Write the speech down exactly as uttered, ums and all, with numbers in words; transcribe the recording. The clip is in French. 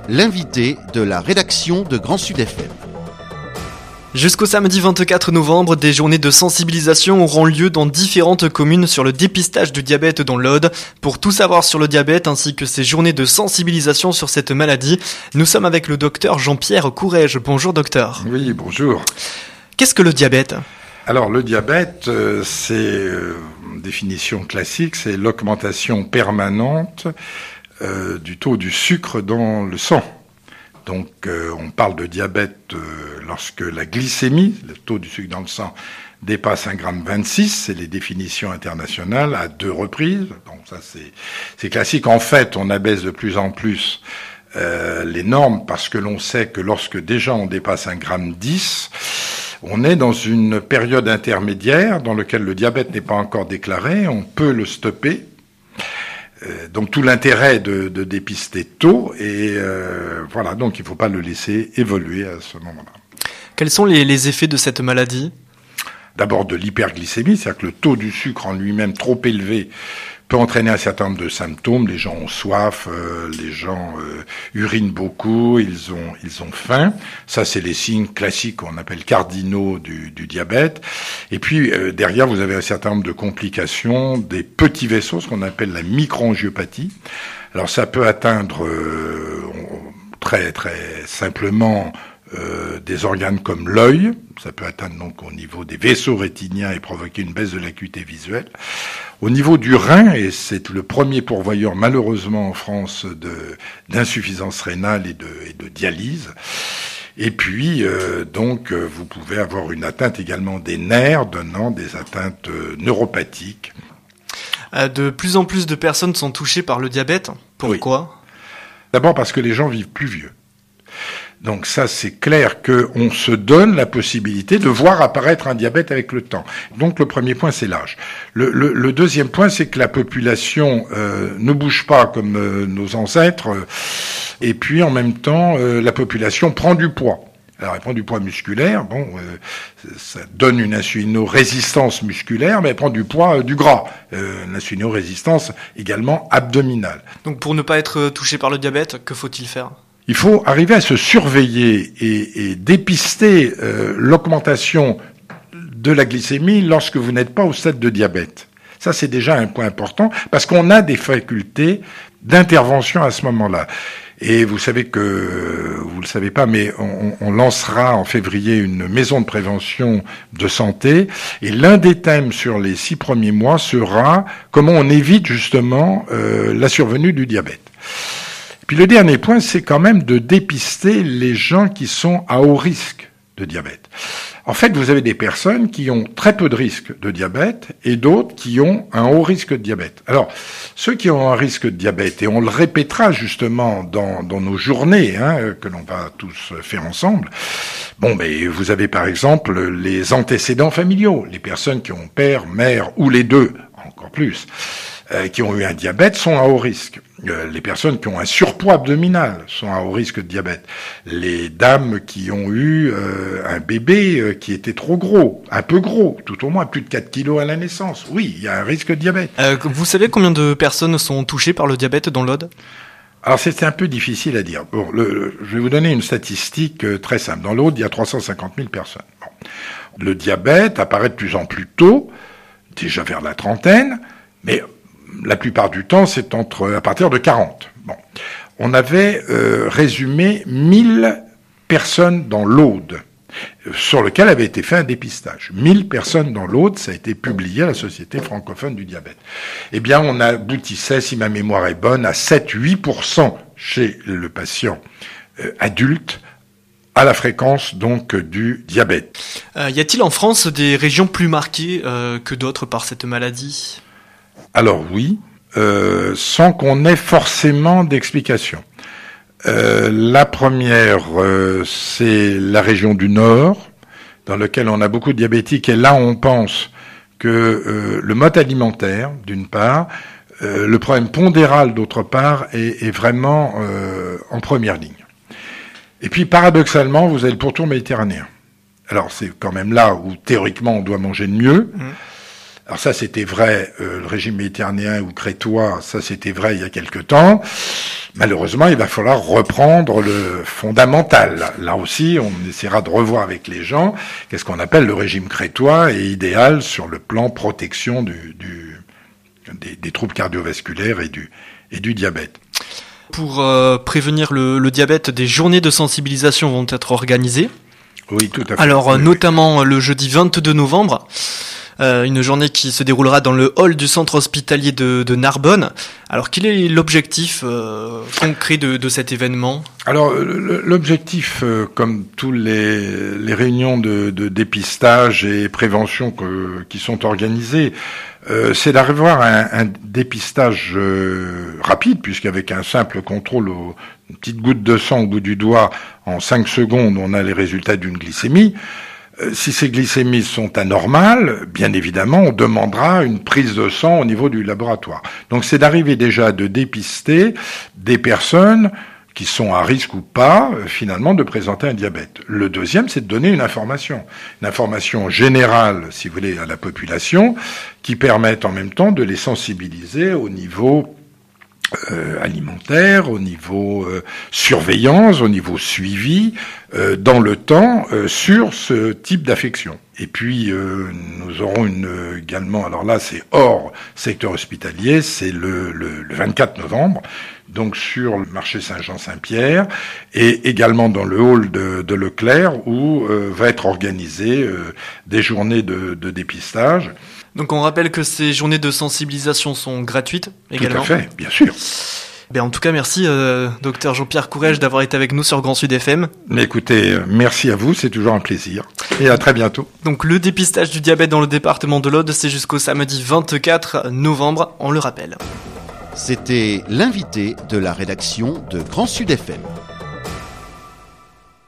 l'invité de la rédaction de Grand Sud F M. Jusqu'au samedi vingt-quatre novembre, des journées de sensibilisation auront lieu dans différentes communes sur le dépistage du diabète dans l'Aude. Pour tout savoir sur le diabète ainsi que ces journées de sensibilisation sur cette maladie, nous sommes avec le docteur Jean-Pierre Courrèges. Bonjour docteur. Oui, bonjour. Qu'est-ce que le diabète ? Alors le diabète, euh, c'est euh, une définition classique, c'est l'augmentation permanente euh, du taux du sucre dans le sang. Donc euh, on parle de diabète euh, lorsque la glycémie, le taux du sucre dans le sang, dépasse un virgule vingt-six, c'est les définitions internationales, à deux reprises. Donc ça c'est, c'est classique. En fait, on abaisse de plus en plus euh, les normes parce que l'on sait que lorsque déjà on dépasse un virgule dix, on est dans une période intermédiaire dans laquelle le diabète n'est pas encore déclaré, on peut le stopper. Euh, donc tout l'intérêt de, de dépister tôt et euh, voilà, donc il ne faut pas le laisser évoluer à ce moment-là. Quels sont les, les effets de cette maladie ? D'abord de l'hyperglycémie, c'est-à-dire que le taux du sucre en lui-même trop élevé peut entraîner un certain nombre de symptômes. Les gens ont soif, euh, les gens euh, urinent beaucoup, ils ont ils ont faim. Ça, c'est les signes classiques qu'on appelle cardinaux du, du diabète. Et puis euh, derrière, vous avez un certain nombre de complications, des petits vaisseaux, ce qu'on appelle la microangiopathie. Alors ça peut atteindre euh, très très simplement Euh, des organes comme l'œil, ça peut atteindre donc au niveau des vaisseaux rétiniens et provoquer une baisse de l'acuité visuelle. Au niveau du rein, et c'est le premier pourvoyeur malheureusement en France de, d'insuffisance rénale et de, et de dialyse. Et puis euh, donc euh, vous pouvez avoir une atteinte également des nerfs, donnant des atteintes euh, neuropathiques. Euh, de plus en plus de personnes sont touchées par le diabète. Pourquoi ? Oui. D'abord parce que les gens vivent plus vieux. Donc ça, c'est clair qu'on se donne la possibilité de voir apparaître un diabète avec le temps. Donc le premier point, c'est l'âge. Le, le, le deuxième point, c'est que la population euh, ne bouge pas comme euh, nos ancêtres. Euh, et puis en même temps, euh, la population prend du poids. Alors elle prend du poids musculaire, bon, euh, ça donne une insulino-résistance musculaire, mais elle prend du poids, euh, du gras. Euh, l'insulino-résistance également abdominale. Donc pour ne pas être touché par le diabète, que faut-il faire ? Il faut arriver à se surveiller et, et dépister euh, l'augmentation de la glycémie lorsque vous n'êtes pas au stade de diabète. Ça, c'est déjà un point important parce qu'on a des facultés d'intervention à ce moment-là. Et vous savez que, vous le savez pas, mais on, on lancera en février une maison de prévention de santé. Et l'un des thèmes sur les six premiers mois sera comment on évite justement euh, la survenue du diabète. Puis le dernier point, c'est quand même de dépister les gens qui sont à haut risque de diabète. En fait, vous avez des personnes qui ont très peu de risque de diabète et d'autres qui ont un haut risque de diabète. Alors, ceux qui ont un risque de diabète, et on le répétera justement dans, dans nos journées, hein, que l'on va tous faire ensemble, bon, mais vous avez par exemple les antécédents familiaux, les personnes qui ont père, mère ou les deux, encore plus, euh, qui ont eu un diabète sont à haut risque. Les personnes qui ont un surpoids abdominal sont à haut risque de diabète. Les dames qui ont eu euh, un bébé euh, qui était trop gros, un peu gros, tout au moins plus de quatre kilos à la naissance, oui, il y a un risque de diabète. Euh, vous savez combien de personnes sont touchées par le diabète dans l'Aude ? Alors c'est un peu difficile à dire. Bon, le, le, je vais vous donner une statistique euh, très simple. Dans l'Aude, il y a trois cent cinquante mille personnes. Bon. Le diabète apparaît de plus en plus tôt, déjà vers la trentaine, mais la plupart du temps, c'est entre à partir de quarante. Bon, on avait euh, résumé mille personnes dans l'Aude, sur lequel avait été fait un dépistage. mille personnes dans l'Aude, ça a été publié à la Société francophone du diabète. Eh bien, on aboutissait, si ma mémoire est bonne, à sept à huit pour cent chez le patient euh, adulte, à la fréquence donc du diabète. Euh, y a-t-il en France des régions plus marquées euh, que d'autres par cette maladie ? Alors oui, euh, sans qu'on ait forcément d'explication. Euh, la première, euh, c'est la région du Nord, dans laquelle on a beaucoup de diabétiques, et là on pense que euh, le mode alimentaire, d'une part, euh, le problème pondéral, d'autre part, est, est vraiment euh, en première ligne. Et puis paradoxalement, vous avez le pourtour méditerranéen. Alors c'est quand même là où théoriquement on doit manger de mieux. Mmh. Alors ça, c'était vrai, euh, le régime méditerranéen ou crétois, ça c'était vrai il y a quelque temps. Malheureusement, il va falloir reprendre le fondamental. Là aussi, on essaiera de revoir avec les gens qu'est-ce qu'on appelle le régime crétois et idéal sur le plan protection du, du, des, des troubles cardiovasculaires et du, et du diabète. Pour euh, prévenir le, le diabète, des journées de sensibilisation vont être organisées. Oui, tout à fait. Alors, oui, notamment oui. le jeudi vingt-deux novembre. Euh, une journée qui se déroulera dans le hall du centre hospitalier de, de Narbonne. Alors, quel est l'objectif euh, concret de, de cet événement ? Alors, l'objectif, euh, comme tous les, les réunions de, de dépistage et prévention que, qui sont organisées, euh, c'est d'avoir un, un dépistage euh, rapide, puisqu'avec un simple contrôle, au, une petite goutte de sang au bout du doigt, en cinq secondes, on a les résultats d'une glycémie. Si ces glycémies sont anormales, bien évidemment, on demandera une prise de sang au niveau du laboratoire. Donc c'est d'arriver déjà de dépister des personnes qui sont à risque ou pas, finalement, de présenter un diabète. Le deuxième, c'est de donner une information. Une information générale, si vous voulez, à la population, qui permette en même temps de les sensibiliser au niveau Euh, alimentaire, au niveau euh, surveillance, au niveau suivi, euh, dans le temps, euh, sur ce type d'affection. Et puis, euh, nous aurons une, également, alors là, c'est hors secteur hospitalier, c'est le, le, le vingt-quatre novembre, donc sur le marché Saint-Jean-Saint-Pierre, et également dans le hall de, de Leclerc, où euh, va être organisé euh, des journées de, de dépistage. Donc on rappelle que ces journées de sensibilisation sont gratuites également. Tout à fait, bien sûr. Ben en tout cas, merci euh, docteur Jean-Pierre Courrèges d'avoir été avec nous sur Grand Sud F M. Mais écoutez, merci à vous, c'est toujours un plaisir. Et à très bientôt. Donc le dépistage du diabète dans le département de l'Aude, c'est jusqu'au samedi vingt-quatre novembre, on le rappelle. C'était l'invité de la rédaction de Grand Sud F M.